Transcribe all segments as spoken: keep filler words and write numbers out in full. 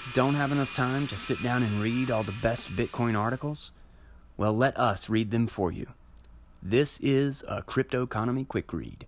Don't have enough time to sit down and read all the best Bitcoin articles? Well, let us read them for you. This is a Crypto Economy Quick Read.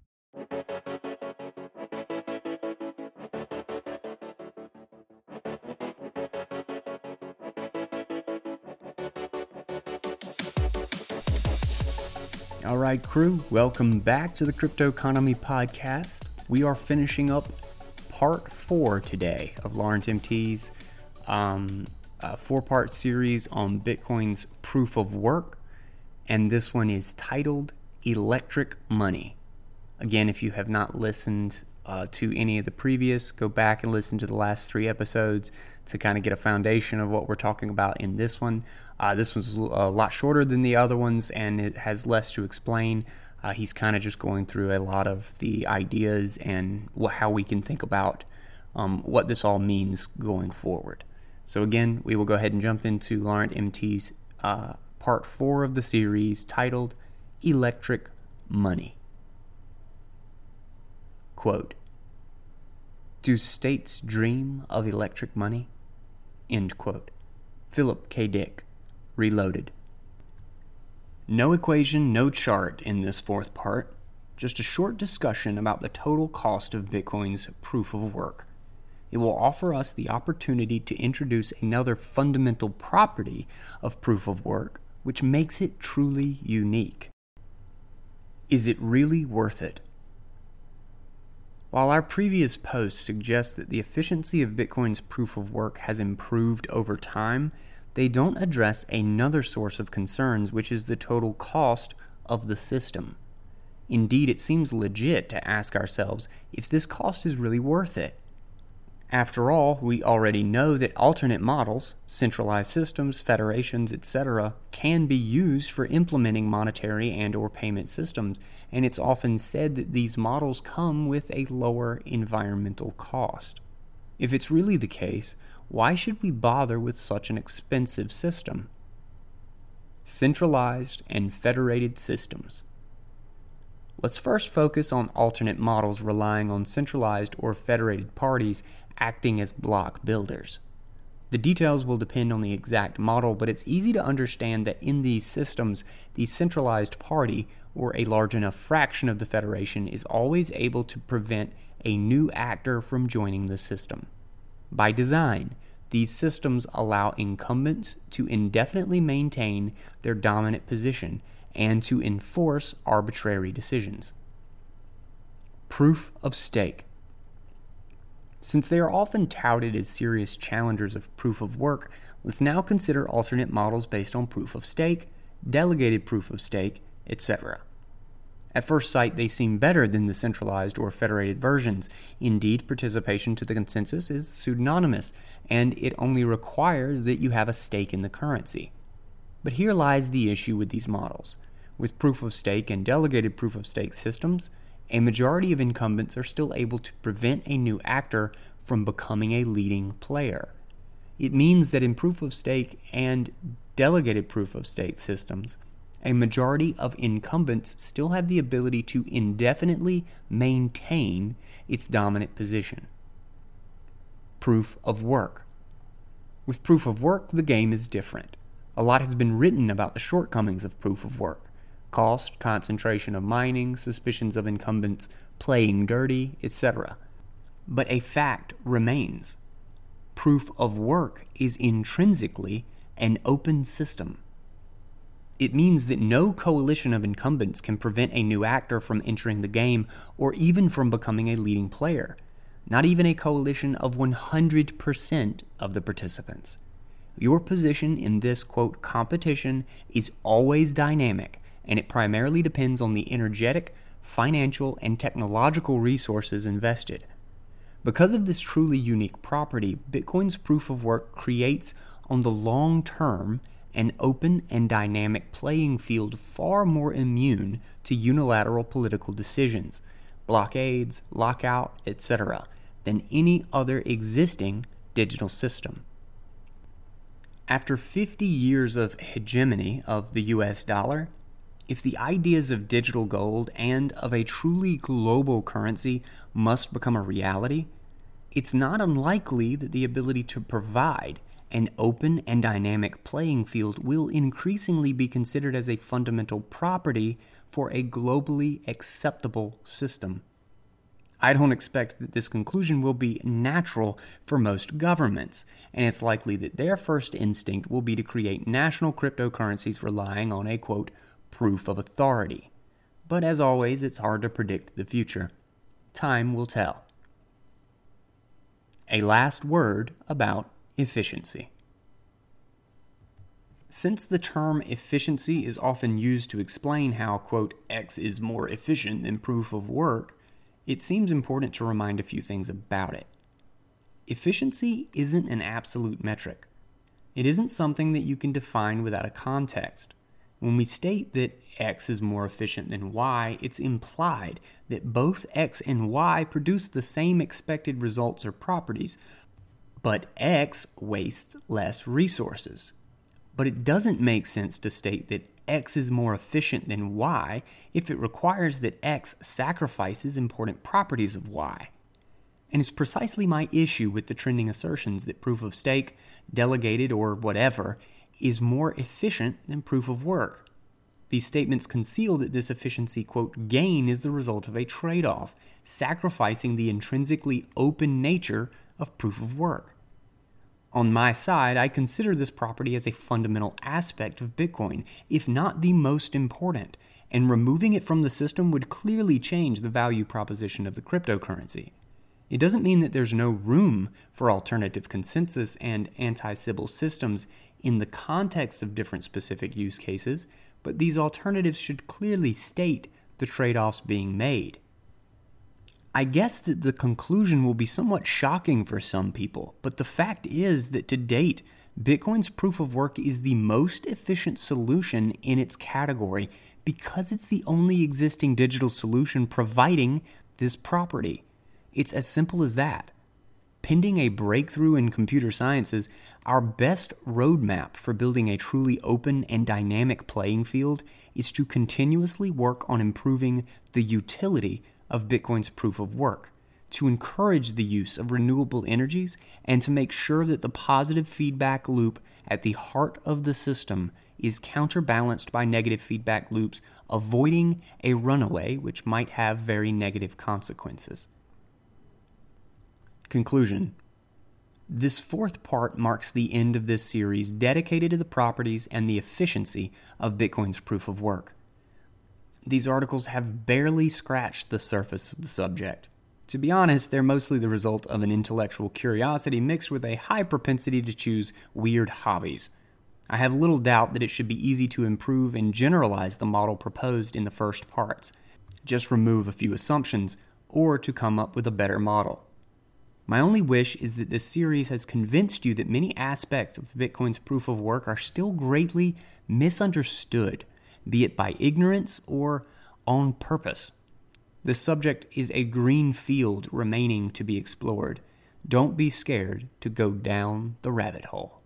All right, crew, welcome back to the Crypto Economy Podcast. We are finishing up part four today of Lawrence M T's um, uh, four-part series on Bitcoin's proof of work, and this one is titled Electric Money. Again, if you have not listened uh, to any of the previous, go back and listen to the last three episodes to kind of get a foundation of what we're talking about in this one. Uh, this one's a lot shorter than the other ones, and it has less to explain. Uh, he's kind of just going through a lot of the ideas and wh- how we can think about um, what this all means going forward. So again, we will go ahead and jump into Lawrence M T's uh, part four of the series titled Electric Money. Quote, "Do states dream of electric money?" End quote. Philip K. Dick, Reloaded. No equation, no chart in this fourth part, just a short discussion about the total cost of Bitcoin's proof of work. It will offer us the opportunity to introduce another fundamental property of proof of work, which makes it truly unique. Is it really worth it? While our previous posts suggest that the efficiency of Bitcoin's proof of work has improved over time, they don't address another source of concerns, which is the total cost of the system. Indeed, it seems legit to ask ourselves if this cost is really worth it. After all, we already know that alternate models, centralized systems, federations, et cetera, can be used for implementing monetary and or payment systems, and it's often said that these models come with a lower environmental cost. If it's really the case, why should we bother with such an expensive system? Centralized and federated systems. Let's first focus on alternate models relying on centralized or federated parties acting as block builders. The details will depend on the exact model, but it's easy to understand that in these systems, the centralized party, or a large enough fraction of the federation, is always able to prevent a new actor from joining the system. By design, these systems allow incumbents to indefinitely maintain their dominant position and to enforce arbitrary decisions. Proof of stake. Since they are often touted as serious challengers of proof of work, let's now consider alternate models based on proof of stake, delegated proof of stake, et cetera. At first sight, they seem better than the centralized or federated versions. Indeed, participation to the consensus is pseudonymous, and it only requires that you have a stake in the currency. But here lies the issue with these models. With proof of stake and delegated proof of stake systems, a majority of incumbents are still able to prevent a new actor from becoming a leading player. It means that in proof of stake and delegated proof of stake systems, a majority of incumbents still have the ability to indefinitely maintain its dominant position. Proof of work. With proof of work, the game is different. A lot has been written about the shortcomings of proof of work: cost, concentration of mining, suspicions of incumbents playing dirty, et cetera. But a fact remains. Proof of work is intrinsically an open system. It means that no coalition of incumbents can prevent a new actor from entering the game or even from becoming a leading player, not even a coalition of one hundred percent of the participants. Your position in this, quote, competition is always dynamic, and it primarily depends on the energetic, financial, and technological resources invested. Because of this truly unique property, Bitcoin's proof of work creates, on the long term, an open and dynamic playing field far more immune to unilateral political decisions, blockades, lockout, et cetera, than any other existing digital system. After fifty years of hegemony of the U S dollar, if the ideas of digital gold and of a truly global currency must become a reality, it's not unlikely that the ability to provide an open and dynamic playing field will increasingly be considered as a fundamental property for a globally acceptable system. I don't expect that this conclusion will be natural for most governments, and it's likely that their first instinct will be to create national cryptocurrencies relying on a, quote, proof of authority. But as always, it's hard to predict the future. Time will tell. A last word about efficiency. Since the term efficiency is often used to explain how, quote, X is more efficient than proof of work, it seems important to remind a few things about it. Efficiency isn't an absolute metric. It isn't something that you can define without a context. When we state that X is more efficient than Y, it's implied that both X and Y produce the same expected results or properties, but X wastes less resources. But it doesn't make sense to state that X is more efficient than Y if it requires that X sacrifices important properties of Y. And it's precisely my issue with the trending assertions that proof of stake, delegated, or whatever is more efficient than proof of work. These statements conceal that this efficiency, quote, gain is the result of a trade-off, sacrificing the intrinsically open nature of proof of work. On my side, I consider this property as a fundamental aspect of Bitcoin, if not the most important, and removing it from the system would clearly change the value proposition of the cryptocurrency. It doesn't mean that there's no room for alternative consensus and anti-Sybil systems in the context of different specific use cases, but these alternatives should clearly state the trade-offs being made. I guess that the conclusion will be somewhat shocking for some people, but the fact is that to date, Bitcoin's proof of work is the most efficient solution in its category because it's the only existing digital solution providing this property. It's as simple as that. Pending a breakthrough in computer sciences, our best roadmap for building a truly open and dynamic playing field is to continuously work on improving the utility of Bitcoin's proof of work, to encourage the use of renewable energies, and to make sure that the positive feedback loop at the heart of the system is counterbalanced by negative feedback loops, avoiding a runaway which might have very negative consequences. Conclusion. This fourth part marks the end of this series dedicated to the properties and the efficiency of Bitcoin's proof of work. These articles have barely scratched the surface of the subject. To be honest, they're mostly the result of an intellectual curiosity mixed with a high propensity to choose weird hobbies. I have little doubt that it should be easy to improve and generalize the model proposed in the first parts. Just remove a few assumptions, or to come up with a better model. My only wish is that this series has convinced you that many aspects of Bitcoin's proof of work are still greatly misunderstood, be it by ignorance or on purpose. This subject is a green field remaining to be explored. Don't be scared to go down the rabbit hole.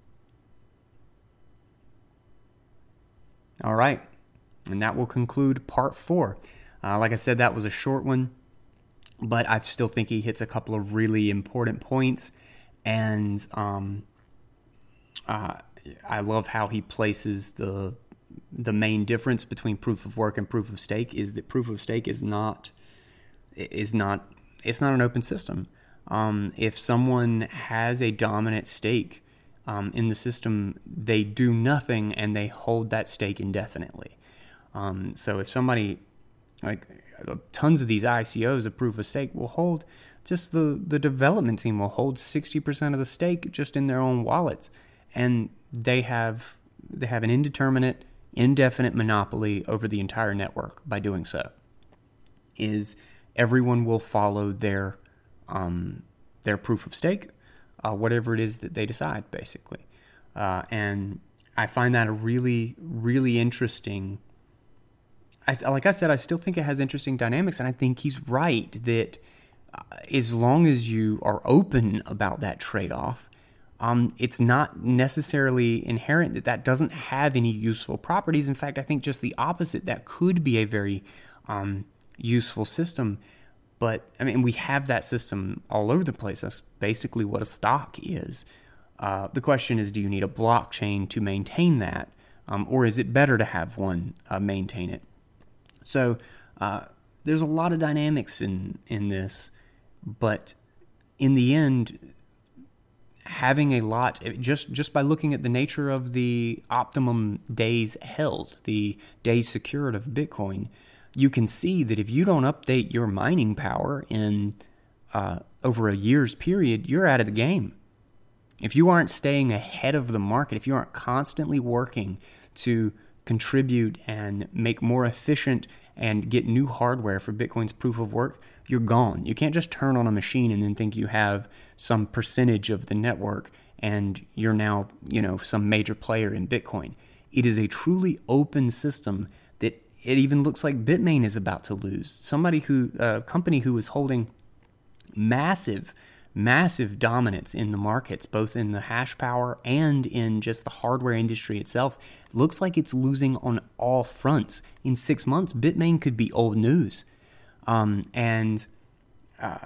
All right, and that will conclude part four. Uh, like I said, that was a short one, but I still think he hits a couple of really important points, and um, uh, I love how he places the the main difference between proof of work and proof of stake is that proof of stake is not is not it's not an open system. Um, if someone has a dominant stake um, in the system, they do nothing and they hold that stake indefinitely. Um, so if somebody, like tons of these I C Os of proof of stake will hold, just the, the development team will hold sixty percent of the stake just in their own wallets. And they have they have an indeterminate, indefinite monopoly over the entire network by doing so. Is everyone will follow their um, their proof of stake, uh, whatever it is that they decide, basically. Uh, and I find that a really, really interesting. I, like I said, I still think it has interesting dynamics, and I think he's right that uh, as long as you are open about that trade-off, um, it's not necessarily inherent that that doesn't have any useful properties. In fact, I think just the opposite. That could be a very um, useful system. But, I mean, we have that system all over the place. That's basically what a stock is. Uh, the question is, do you need a blockchain to maintain that? Um, or is it better to have one uh, maintain it? So uh, there's a lot of dynamics in, in this. But in the end, having a lot, just, just by looking at the nature of the optimum days held, the days secured of Bitcoin, you can see that if you don't update your mining power in uh, over a year's period, you're out of the game. If you aren't staying ahead of the market, if you aren't constantly working to contribute and make more efficient and get new hardware for Bitcoin's proof of work, you're gone. You can't just turn on a machine and then think you have some percentage of the network and you're now, you know, some major player in Bitcoin. It is a truly open system that it even looks like Bitmain is about to lose. Somebody who, a company who was holding massive, massive dominance in the markets, both in the hash power and in just the hardware industry itself, looks like it's losing on all fronts. In six months, Bitmain could be old news. Um, and uh,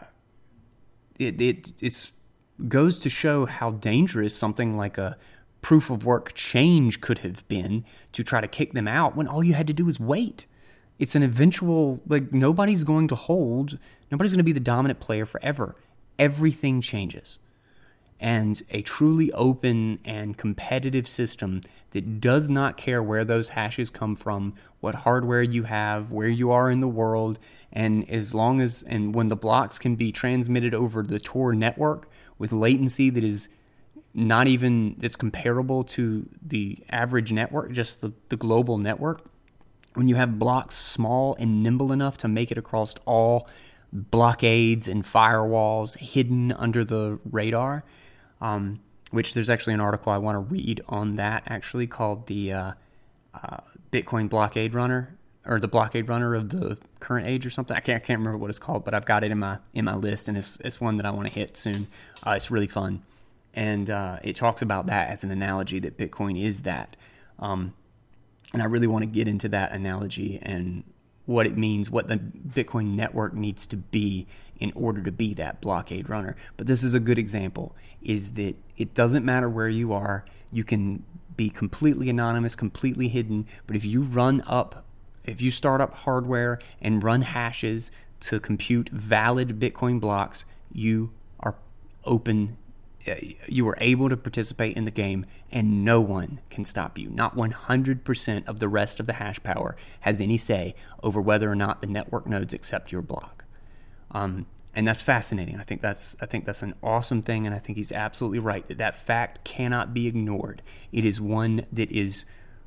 it, it it's goes to show how dangerous something like a proof of work change could have been to try to kick them out when all you had to do was wait. It's an eventual, like, nobody's going to hold, nobody's going to be the dominant player forever. Everything changes. And a truly open and competitive system that does not care where those hashes come from, what hardware you have, where you are in the world, and as long as, and when the blocks can be transmitted over the Tor network with latency that is not even, that's comparable to the average network, just the, the global network, when you have blocks small and nimble enough to make it across all blockades and firewalls hidden under the radar, um, which there's actually an article I want to read on that, actually, called the uh, uh, Bitcoin Blockade Runner, or the Blockade Runner of the Current Age or something. I can't, I can't remember what it's called, but I've got it in my in my list, and it's it's one that I want to hit soon. Uh, it's really fun. And uh, it talks about that as an analogy, that Bitcoin is that. Um, and I really want to get into that analogy and what it means, what the Bitcoin network needs to be in order to be that blockade runner. But this is a good example, is that it doesn't matter where you are. You can be completely anonymous, completely hidden. But if you run up, if you start up hardware and run hashes to compute valid Bitcoin blocks, you are open. You are able to participate in the game, and no one can stop you. Not one hundred percent of the rest of the hash power has any say over whether or not the network nodes accept your block. Um, and that's fascinating. I think that's I think that's an awesome thing, and I think he's absolutely right that that fact cannot be ignored. It is one that is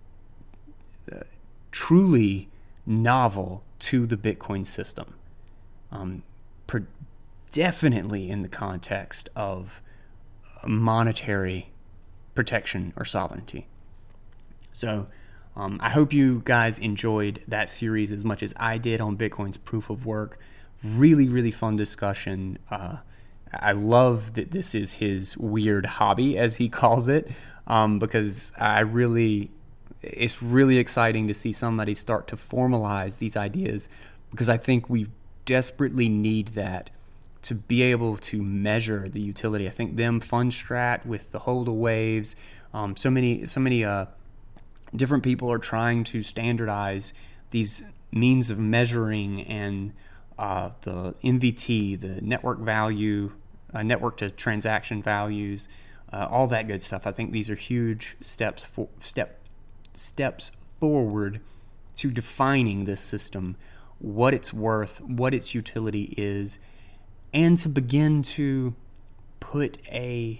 uh, truly novel to the Bitcoin system, um, per- definitely in the context of monetary protection or sovereignty. So um, I hope you guys enjoyed that series as much as I did on Bitcoin's proof of work. Really, really fun discussion. Uh, I love that this is his weird hobby, as he calls it, um, because I really, it's really exciting to see somebody start to formalize these ideas, because I think we desperately need that to be able to measure the utility. I think them Fundstrat with the Hodl waves, um, so many, so many uh, different people are trying to standardize these means of measuring, and uh, the N V T, the network value, uh, network to transaction values, uh, all that good stuff. I think these are huge steps for, step steps forward to defining this system, what it's worth, what its utility is, and to begin to put a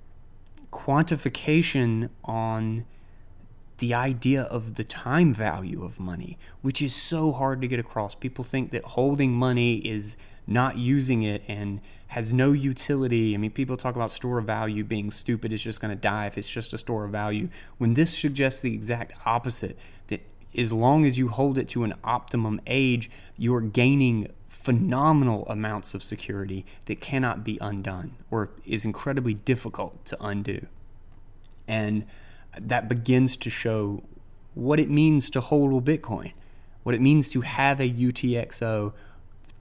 quantification on the idea of the time value of money, which is so hard to get across. People think that holding money is not using it and has no utility. I mean, people talk about store of value being stupid. It's just going to die if it's just a store of value, when this suggests the exact opposite, that as long as you hold it to an optimum age, you are gaining phenomenal amounts of security that cannot be undone, or is incredibly difficult to undo. And that begins to show what it means to hold Bitcoin, what it means to have a U T X O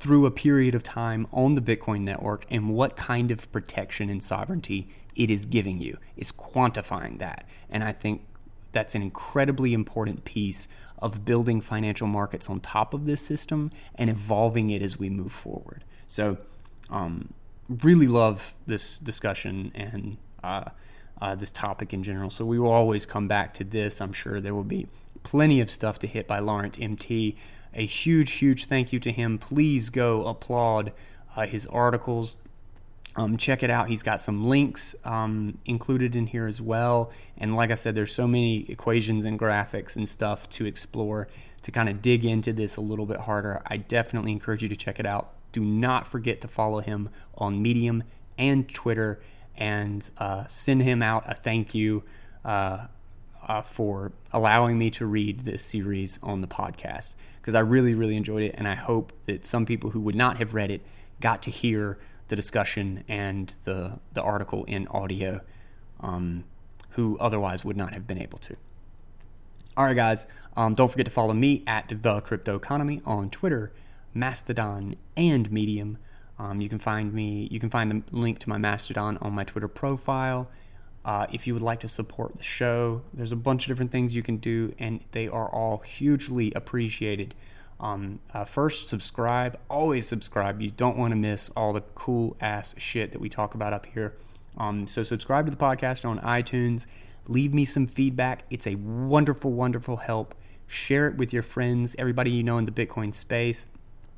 through a period of time on the Bitcoin network and what kind of protection and sovereignty it is giving you. It's quantifying that. And I think that's an incredibly important piece of building financial markets on top of this system and evolving it as we move forward. So um, really love this discussion and uh, uh, this topic in general. So we will always come back to this. I'm sure there will be plenty of stuff to hit by Laurent M T. A huge, huge thank you to him. Please go applaud uh, his articles. Um, check it out. He's got some links um, included in here as well. And like I said, there's so many equations and graphics and stuff to explore to kind of dig into this a little bit harder. I definitely encourage you to check it out. Do not forget to follow him on Medium and Twitter, and uh, send him out a thank you uh, uh, for allowing me to read this series on the podcast, because I really, really enjoyed it. And I hope that some people who would not have read it got to hear the discussion and the the article in audio, um, who otherwise would not have been able to. All right, guys, um, don't forget to follow me at The Crypto Economy on Twitter, Mastodon, and Medium. Um, you can find me. You can find the link to my Mastodon on my Twitter profile. Uh, if you would like to support the show, there's a bunch of different things you can do, and they are all hugely appreciated. Um, uh, first, subscribe. Always subscribe. You don't want to miss all the cool ass shit that we talk about up here. Um, so subscribe to the podcast on iTunes. Leave me some feedback. It's a wonderful, wonderful help. Share it with your friends, everybody you know in the Bitcoin space,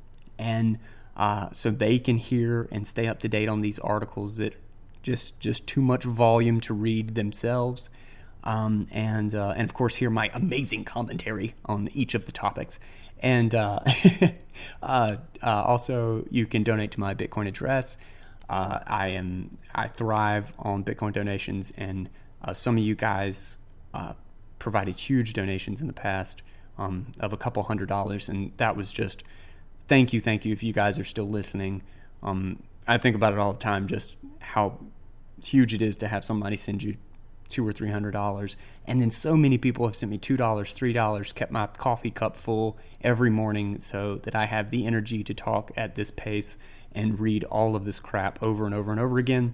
and uh, so they can hear and stay up to date on these articles that just just too much volume to read themselves. Um, and uh, and of course hear my amazing commentary on each of the topics. And uh, uh, uh, also you can donate to my Bitcoin address. Uh, I am I thrive on Bitcoin donations, and uh, some of you guys uh, provided huge donations in the past um, of a couple hundred dollars, and that was just thank you, thank you. If you guys are still listening, um, I think about it all the time, just how huge it is to have somebody send you two or three hundred dollars. And then so many people have sent me two dollars, three dollars, kept my coffee cup full every morning so that I have the energy to talk at this pace and read all of this crap over and over and over again.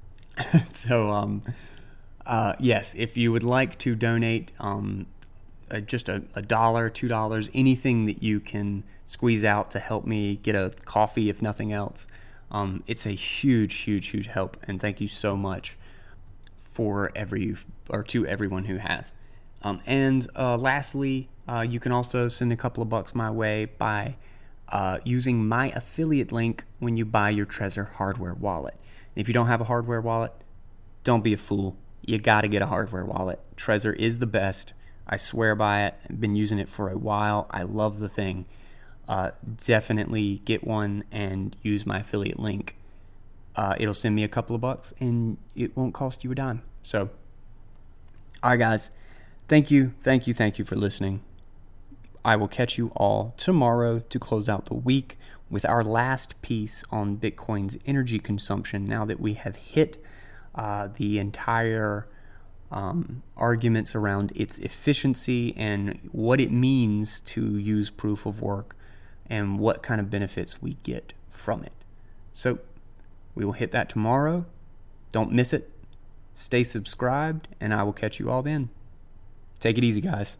so um uh yes, if you would like to donate um uh, just a, a dollar, two dollars, anything that you can squeeze out to help me get a coffee, if nothing else, um it's a huge huge huge help, and thank you so much for every or to everyone who has. Um, and uh, lastly, uh, you can also send a couple of bucks my way by uh, using my affiliate link when you buy your Trezor hardware wallet. And if you don't have a hardware wallet, don't be a fool. You got to get a hardware wallet. Trezor is the best. I swear by it. I've been using it for a while. I love the thing. Uh, definitely get one and use my affiliate link. Uh, it'll send me a couple of bucks, and it won't cost you a dime. So, all right, guys. Thank you, thank you, thank you for listening. I will catch you all tomorrow to close out the week with our last piece on Bitcoin's energy consumption, now that we have hit uh, the entire um, arguments around its efficiency and what it means to use proof of work and what kind of benefits we get from it. So, we will hit that tomorrow. Don't miss it. Stay subscribed, and I will catch you all then. Take it easy, guys.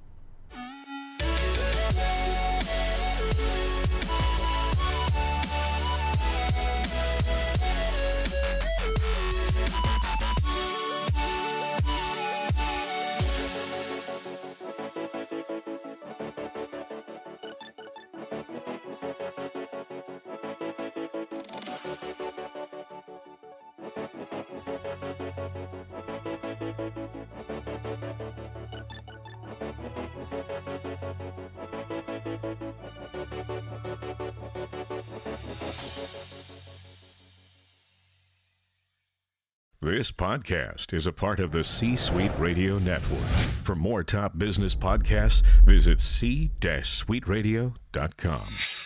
This podcast is a part of the C-Suite Radio Network. For more top business podcasts, visit c suite radio dot com.